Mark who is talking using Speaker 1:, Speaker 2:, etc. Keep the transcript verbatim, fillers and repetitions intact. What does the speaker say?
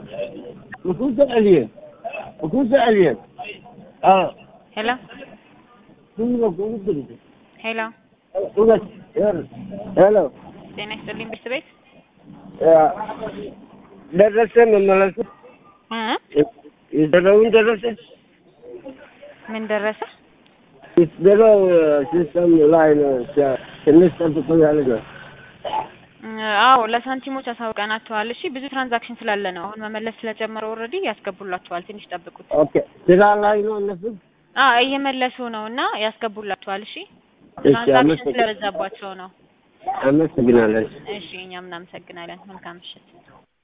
Speaker 1: وكنت عليه وكنت عليه اه
Speaker 2: ሄሎ
Speaker 1: كل كنت
Speaker 2: ሄሎ
Speaker 1: وقت ሄሎ
Speaker 2: ጤና ይስጥልኝ ቤት ቤት
Speaker 1: ደረሰ መመለስ
Speaker 2: እ
Speaker 1: ይደረውን ደረሰ
Speaker 2: ምን ደረሰ
Speaker 1: ይደረው ሲስተም ላይ ነው ትንሽ ጠብቆ ያለገ
Speaker 2: አዎ ለሳንቲሞች አሳውቀናቸዋል እሺ ብዙ ትራንዛክሽን ስላለ ነው አሁን መመለስ ስለጀመረ ኦሬዲ ያስገቡላችኋል ትንሽ ጠብቁት
Speaker 1: ኦኬ ስራ ላይ ነው እነሱ
Speaker 2: አዎ እየመለሱ ነውና ያስገቡላችኋል እሺ ትራንዛክሽን ስለበዛባቸው ነው
Speaker 1: አመሰግናለሁ
Speaker 2: እሺ እኛም እናመሰግናለን መልካም ምሽት